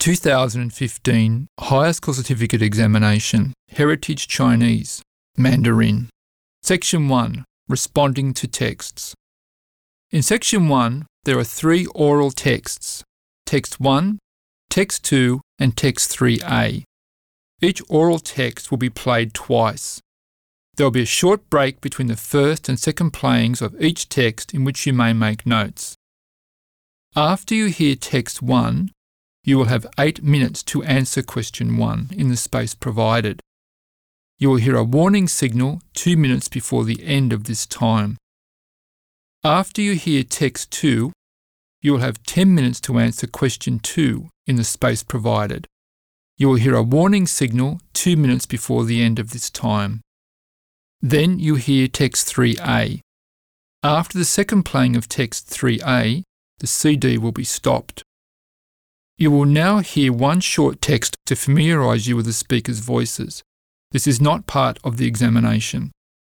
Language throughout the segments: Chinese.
2015 Higher School Certificate Examination, Heritage Chinese, Mandarin. Section 1, Responding to Texts. In Section 1, there are 3 oral texts, Text 1, Text 2 and Text 3A. Each oral text will be played twice. There will be a short break between the first and second playings of each text in which you may make notes. After you hear Text 1, you will have 8 minutes to answer Question 1 in the space provided. You will hear a warning signal 2 minutes before the end of this time. After you hear Text 2, you will have 10 minutes to answer Question 2 in the space provided. You will hear a warning signal 2 minutes before the end of this time. Then you hear Text 3A. After the second playing of Text 3A, the CD will be stopped. You will now hear one short text to familiarise you with the speaker's voices. This is not part of the examination.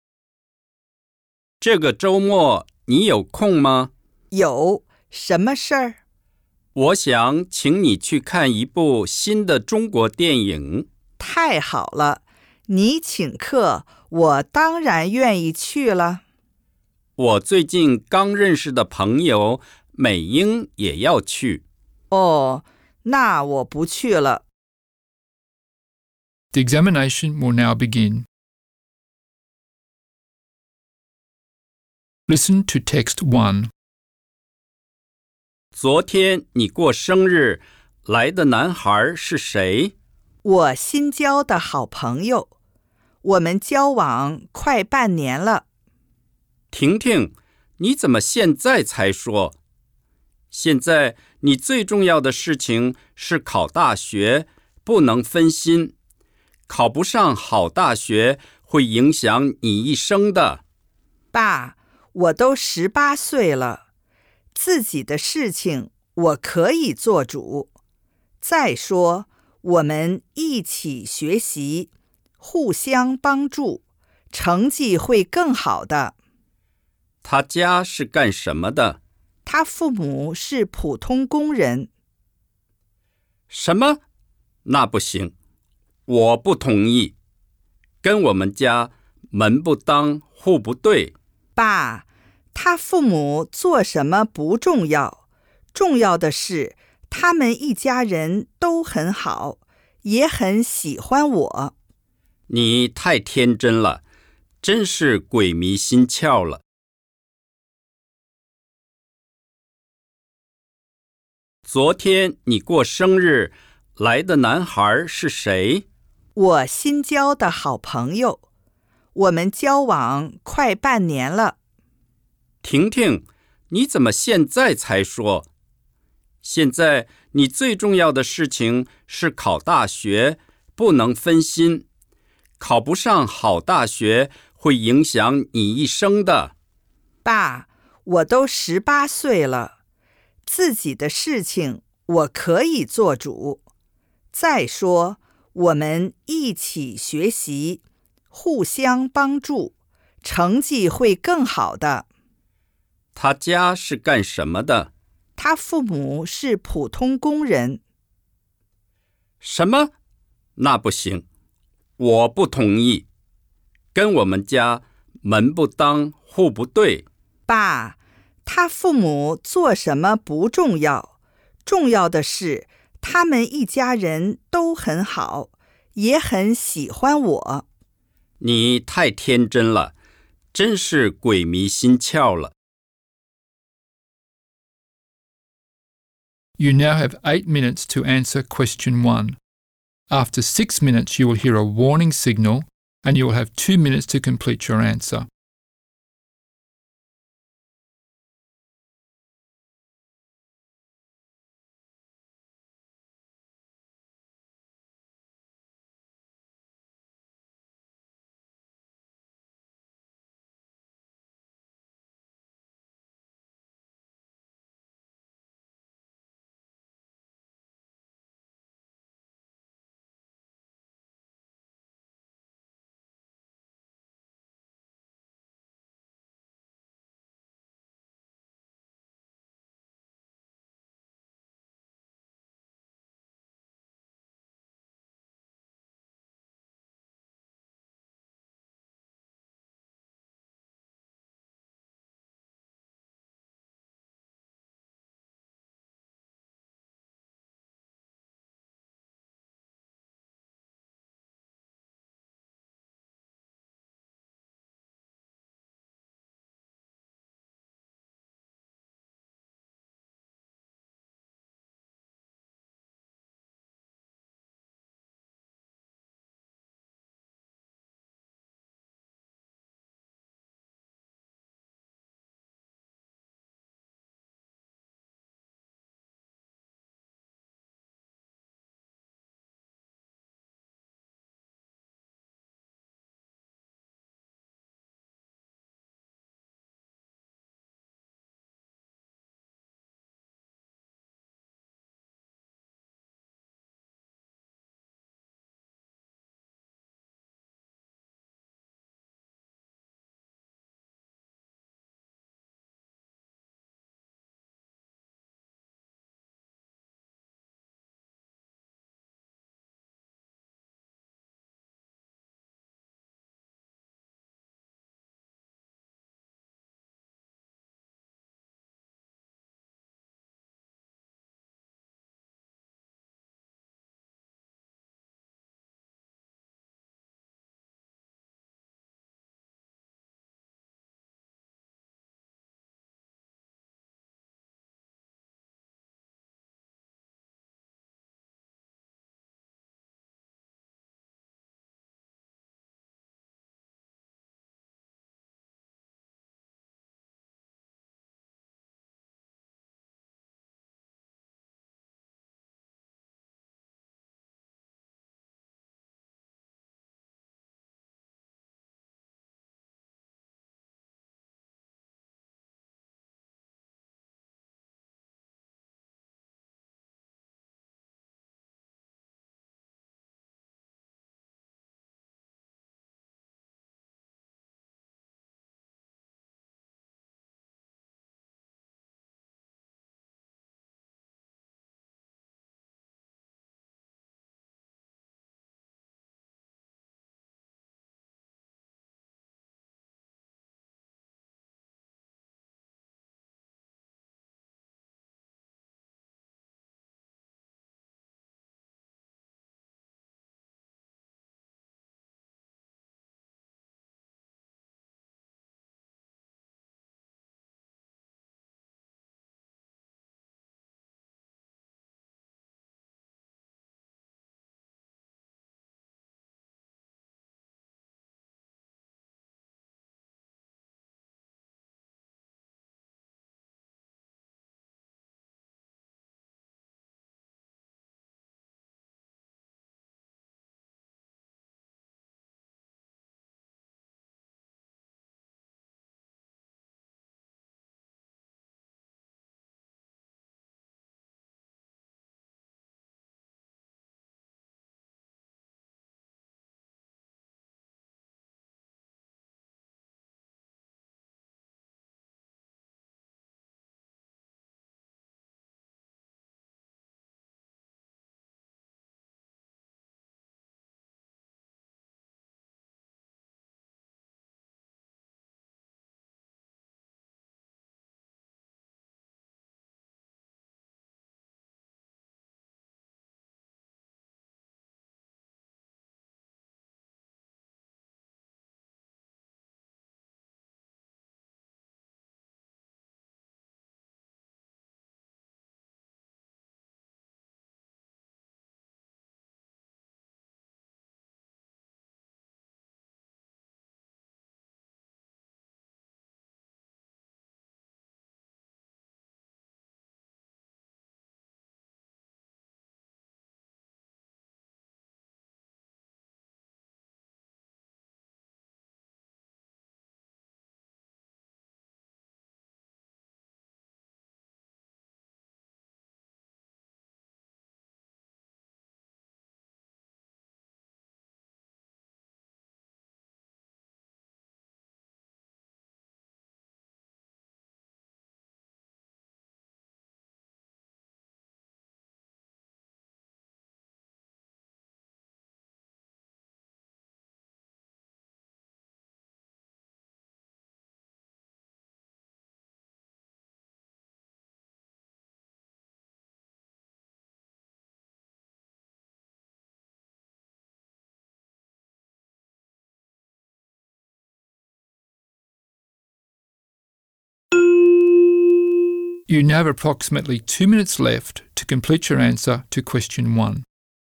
这个周末你有空吗？ 有，什么事儿？ 我想请你去看一部新的中国电影。 太好了，你请客，我当然愿意去了。 我最近刚认识的朋友美英也要去。 哦，那我不去了。 The examination will now begin. Listen to Text 1. 昨天你过生日，来的男孩是谁？ 我新交的好朋友，我们交往快半年了。 婷婷，你怎么现在才说？现在你最重要的事情是考大学，不能分心。考不上好大学会影响你一生的。 爸，我都18岁了，自己的事情我可以做主。再说，我们一起学习，互相帮助，成绩会更好的。 他家是干什么的？ 他父母是普通工人。 什么？那不行，我不同意。跟我们家门不当户不对。 爸，他父母做什么不重要，重要的是他们一家人都很好，也很喜欢我。 你太天真了，真是鬼迷心窍了。昨天你过生日，来的男孩是谁？ 我新交的好朋友，我们交往快半年了。 婷婷，你怎么现在才说？现在你最重要的事情是考大学，不能分心。考不上好大学会影响你一生的。 爸，我都18岁了，自己的事情我可以做主。再说，我们一起学习，互相帮助，成绩会更好的。 他家是干什么的？ 他父母是普通工人。 什么？那不行，我不同意。跟我们家门不当户不对。 爸，他父母做什么不重要，重要的是他们一家人都很好，也很喜欢我。 你太天真了，真是鬼迷心窍了。 You now have 8 minutes to answer Question 1. After 6 minutes, you will hear a warning signal and you will have 2 minutes to complete your answer. You now have approximately 2 minutes left to complete your answer to question 1.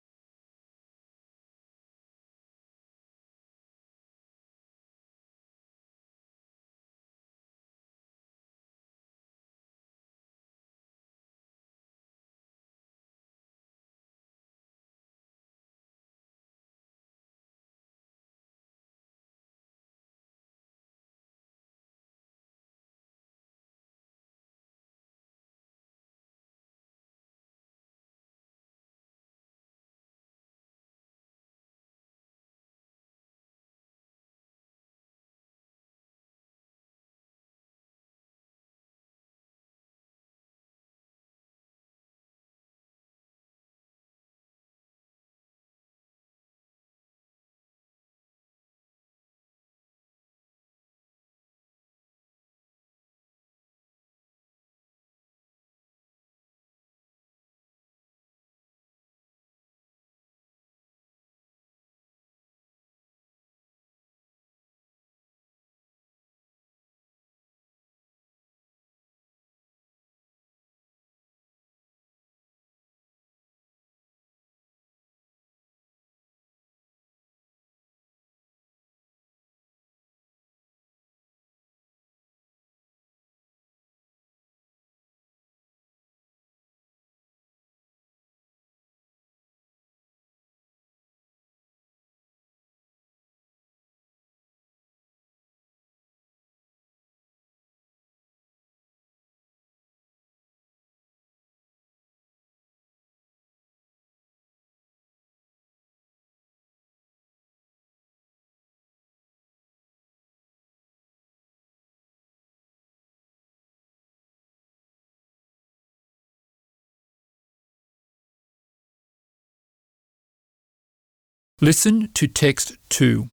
Listen to text 2.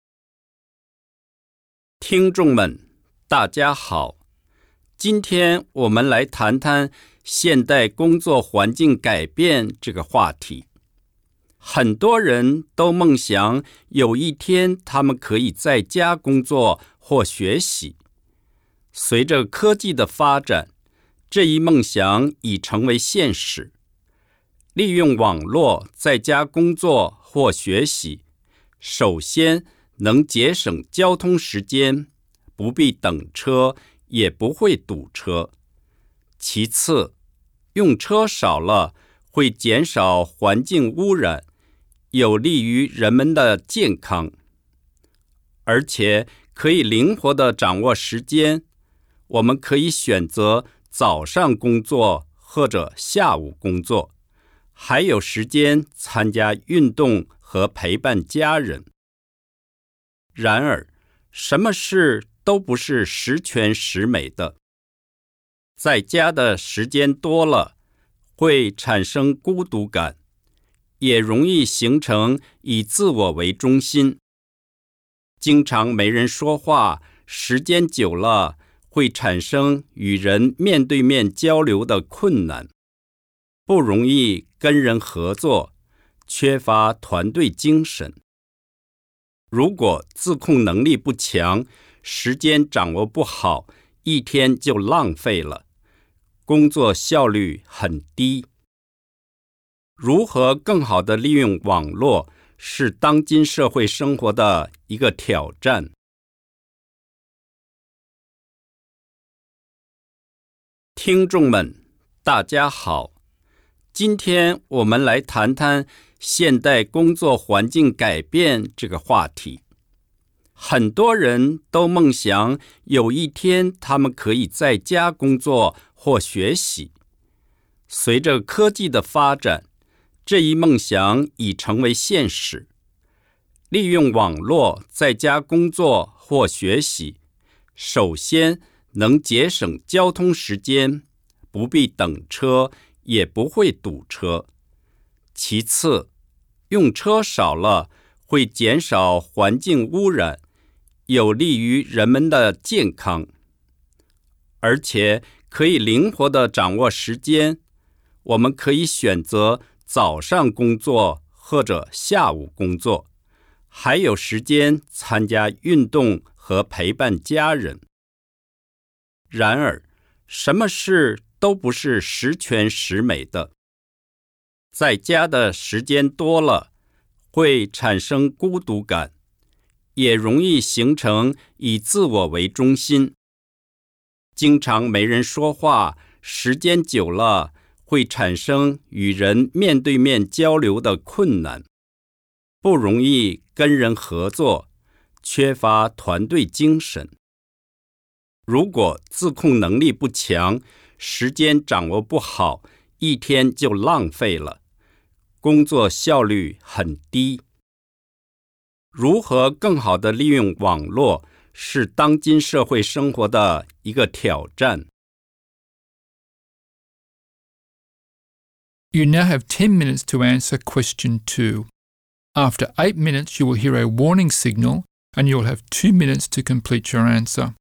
听众们，大家好，今天我们来谈谈现代工作环境改变这个话题。很多人都梦想有一天他们可以在家工作或学习。随着科技的发展，这一梦想已成为现实。利用网络在家工作或学习，首先能节省交通时间，不必等车，也不会堵车。其次，用车少了，会减少环境污染，有利于人们的健康。而且可以灵活地掌握时间，我们可以选择早上工作或者下午工作，还有时间参加运动和陪伴家人。然而，什么事都不是十全十美的。在家的时间多了，会产生孤独感，也容易形成以自我为中心。经常没人说话，时间久了，会产生与人面对面交流的困难，不容易跟人合作，缺乏团队精神。如果自控能力不强，时间掌握不好，一天就浪费了，工作效率很低。如何更好地利用网络，是当今社会生活的一个挑战。听众们，大家好，今天我们来谈谈现代工作环境改变这个话题。很多人都梦想有一天他们可以在家工作或学习。随着科技的发展，这一梦想已成为现实。利用网络在家工作或学习，首先能节省交通时间，不必等车，也不会堵车。其次，用车少了，会减少环境污染，有利于人们的健康。而且可以灵活地掌握时间，我们可以选择早上工作或者下午工作，还有时间参加运动和陪伴家人。然而，什么事都不是十全十美的。在家的时间多了，会产生孤独感，也容易形成以自我为中心。经常没人说话，时间久了，会产生与人面对面交流的困难，不容易跟人合作，缺乏团队精神。如果自控能力不强，时间掌握不好，一天就浪费了，工作效率很低。如何更好地利用网络，是当今社会生活的一个挑战。 You now have 10 minutes to answer question 2. After 8 minutes, you will hear a warning signal and you will have 2 minutes to complete your answer.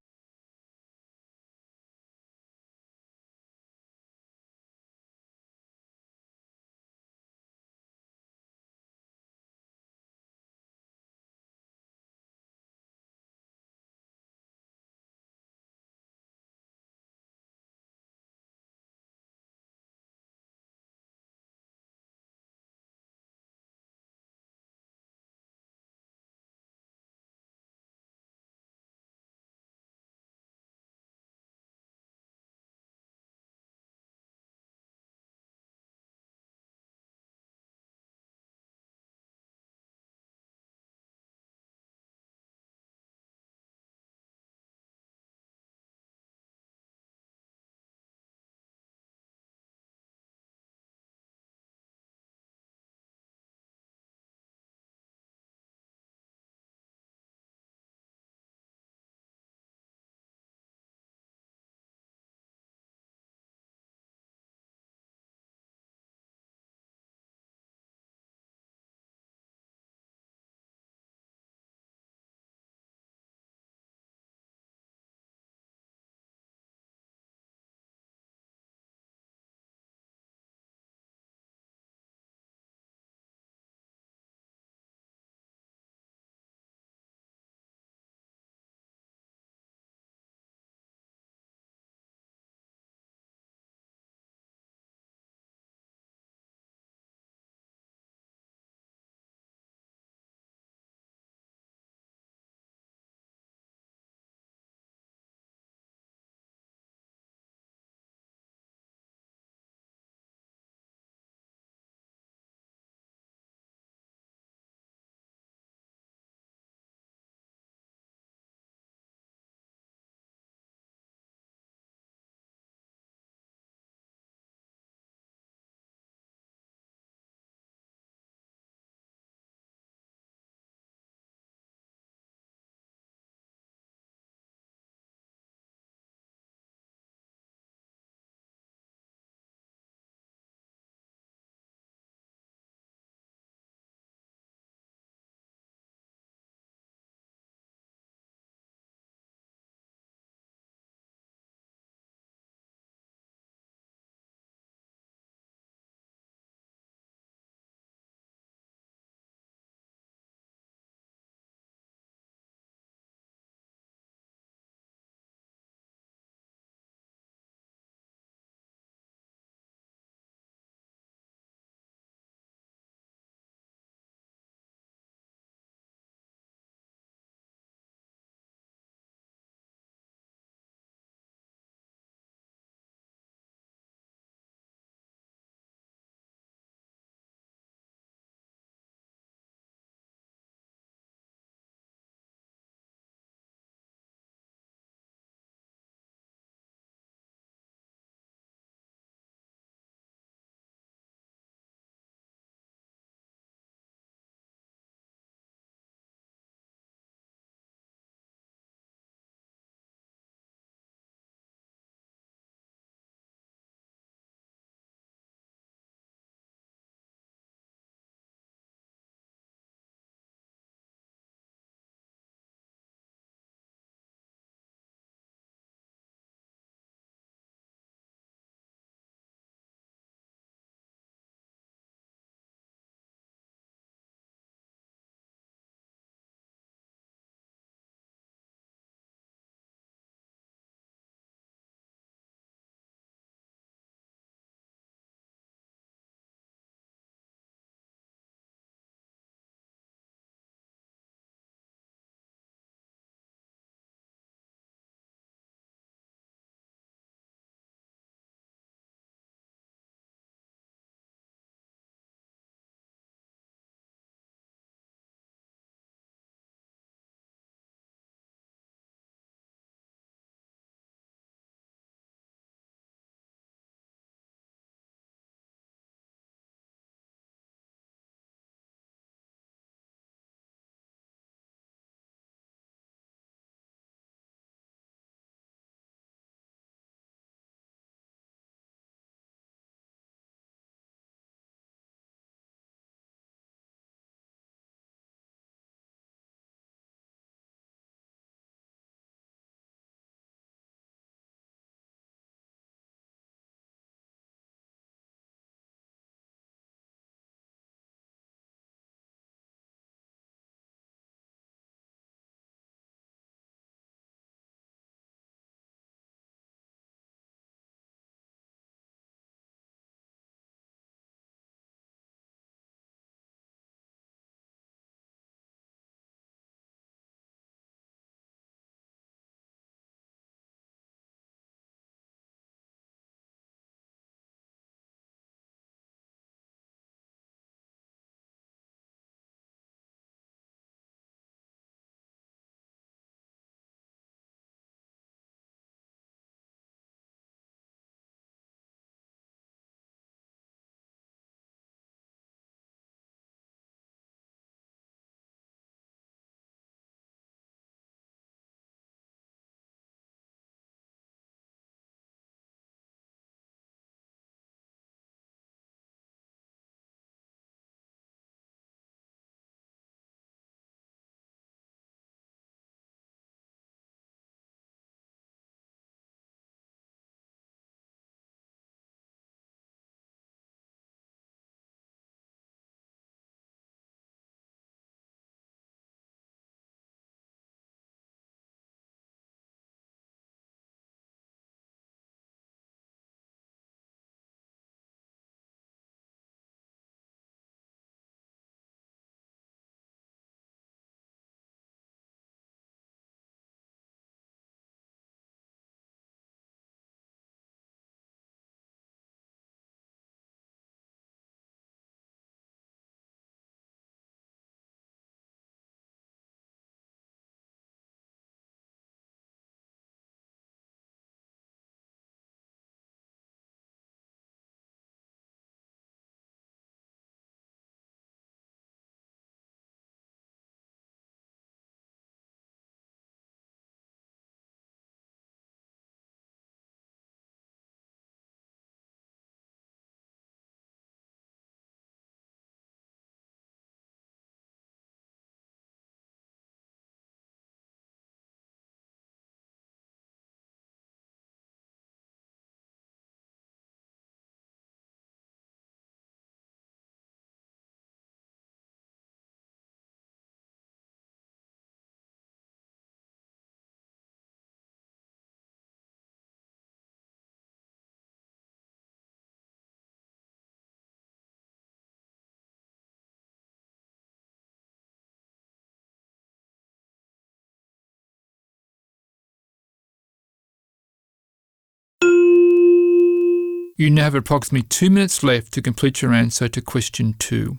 You now have approximately 2 minutes left to complete your answer to question 2.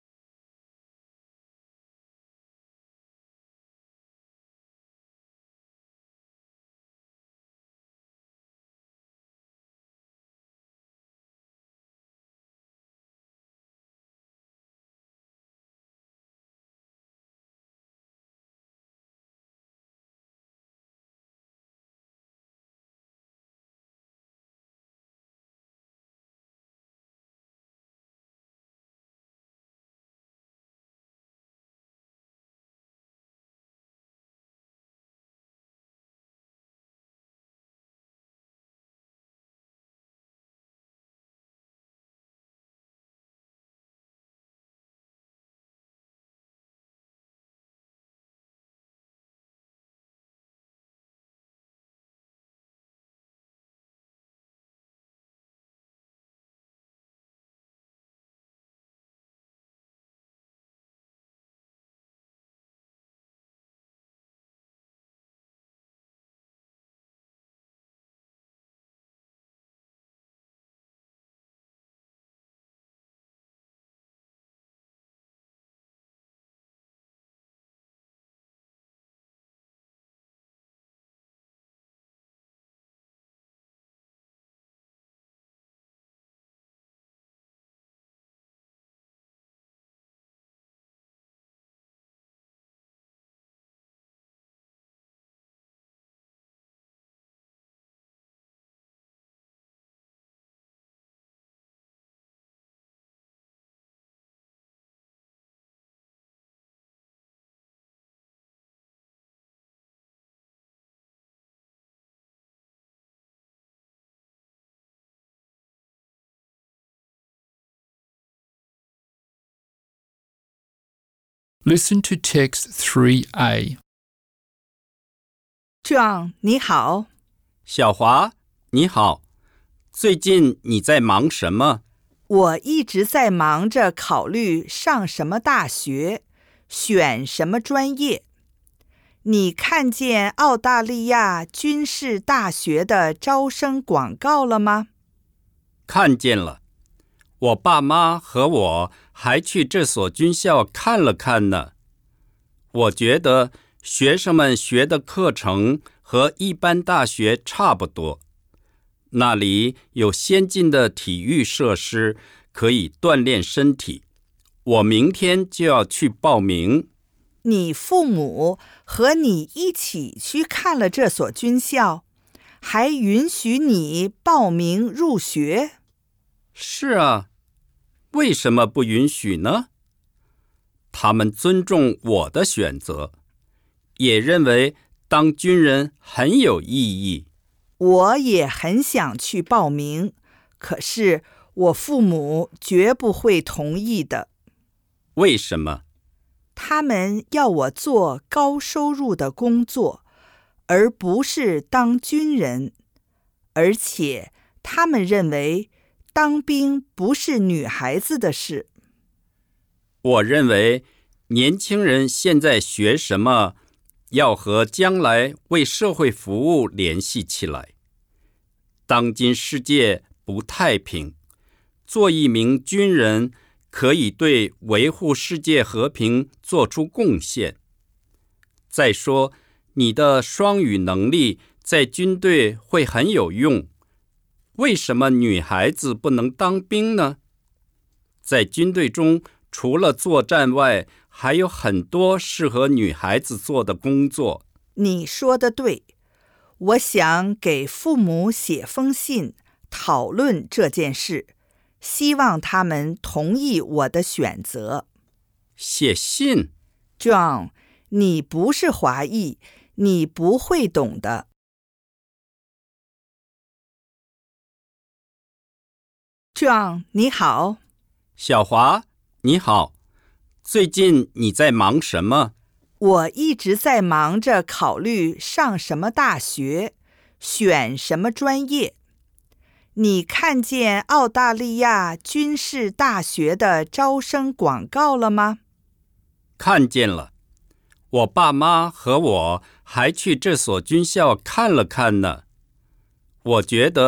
Listen to text 3A. John, 你好。 小华，你好，最近你在忙什么？ 我一直在忙着考虑上什么大学，选什么专业。你看见澳大利亚军事大学的招生广告了吗？ 看见了，我爸妈和我还去这所军校看了看呢。我觉得学生们学的课程和一般大学差不多，那里有先进的体育设施，可以锻炼身体。我明天就要去报名。 你父母和你一起去看了这所军校，还允许你报名入学？ 是啊，为什么不允许呢？他们尊重我的选择，也认为当军人很有意义。 我也很想去报名，可是我父母绝不会同意的。 为什么？ 他们要我做高收入的工作，而不是当军人。而且他们认为当兵不是女孩子的事。 我认为年轻人现在学什么，要和将来为社会服务联系起来。当今世界不太平，做一名军人可以对维护世界和平做出贡献。再说，你的双语能力在军队会很有用。为什么女孩子不能当兵呢？在军队中，除了作战外，还有很多适合女孩子做的工作。 你说的对，我想给父母写封信，讨论这件事，希望他们同意我的选择。 写信？ John， 你不是华裔，你不会懂的。John， 你好。 小华，你好，最近你在忙什么？ 我一直在忙着考虑上什么大学，选什么专业。你看见澳大利亚军事大学的招生广告了吗？ 看见了，我爸妈和我还去这所军校看了看呢。我觉得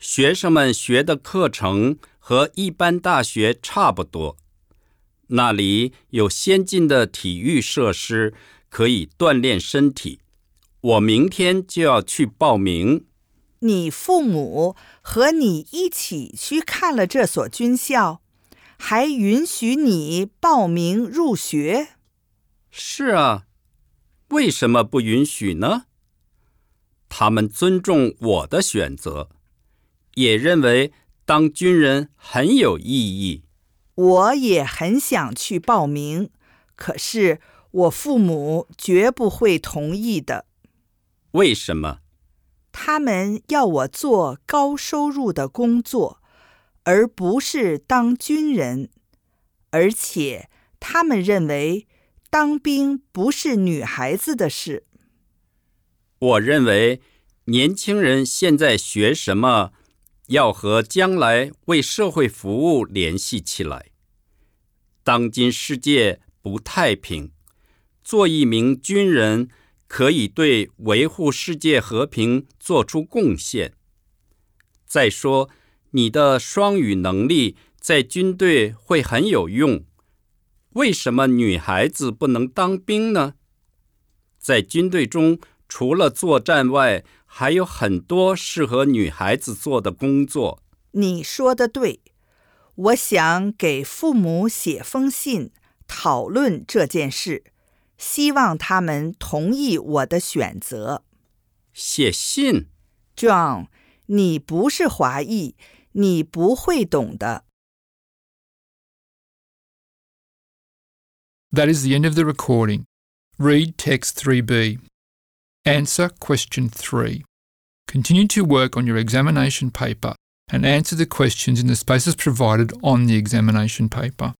学生们学的课程和一般大学差不多，那里有先进的体育设施，可以锻炼身体。我明天就要去报名。 你父母和你一起去看了这所军校，还允许你报名入学？ 是啊，为什么不允许呢？他们尊重我的选择，也认为当军人很有意义。 我也很想去报名，可是我父母绝不会同意的。 为什么？ 他们要我做高收入的工作，而不是当军人。而且他们认为当兵不是女孩子的事。 我认为年轻人现在学什么，要和将来为社会服务联系起来。当今世界不太平，做一名军人可以对维护世界和平做出贡献。再说，你的双语能力在军队会很有用。为什么女孩子不能当兵呢？在军队中，除了作战外，还有很多适合女孩子做的工作。 你说的对，我想给父母写封信，讨论这件事，希望他们同意我的选择。 写信？ John， 你不是华裔，你不会懂的。 That is the end of the recording. Read text 3b. Answer question 3. Continue to work on your examination paper and answer the questions in the spaces provided on the examination paper.